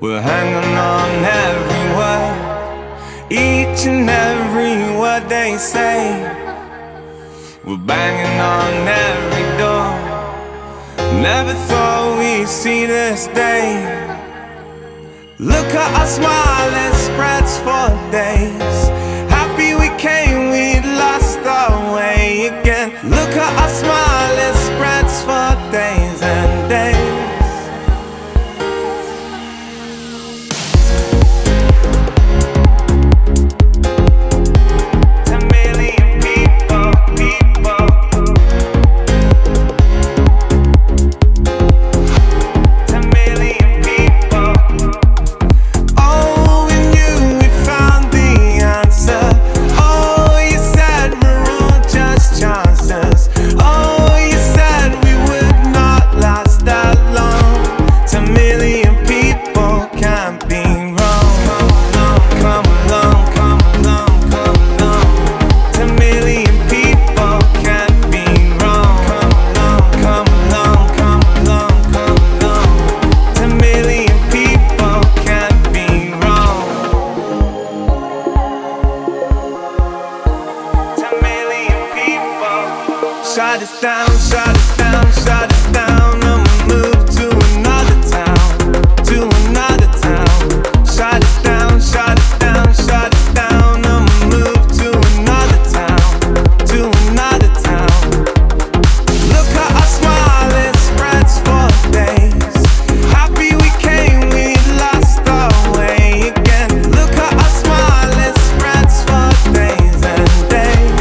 We're hanging on every word, each and every word they say. We're banging on every door. Never thought we'd see this day. Look at our smile, it spreads for days. Happy we came, we'd lost our way again. Look at our smile, it spreads for days and days. Shut us down, shut us down, shut us down, and we move to another town, to another town. Shut us down, shut us down, shut us down, and we move to another town, to another town. Look at our smile, it spreads for days. Happy we came, we lost our way again. Look at our smile, it spreads for days and days.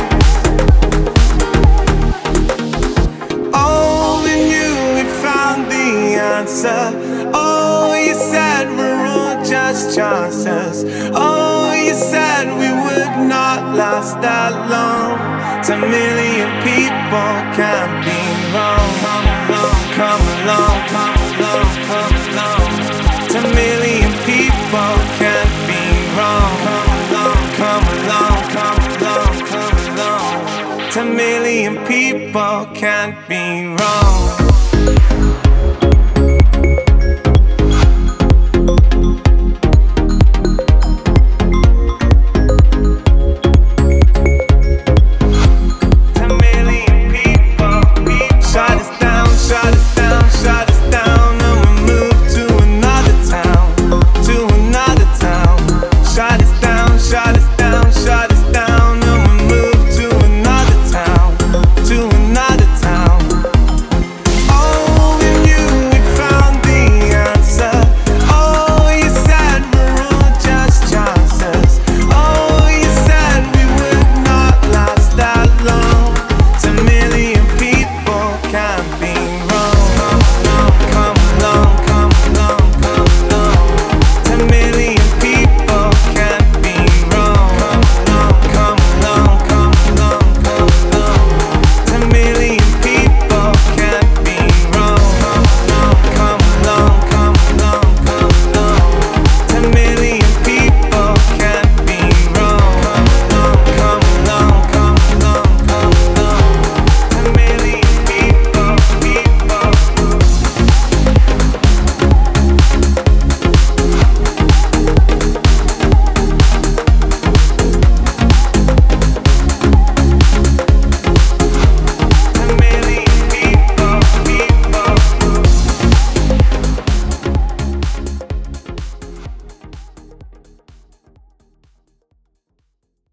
Oh, you said we're all just chances. Oh, you said we would not last that long. 10 million people can't be wrong. Come along, come along, come along, come along. 10 million people can't be wrong. Come along, come along, come along, come along. 10 million people can't be wrong.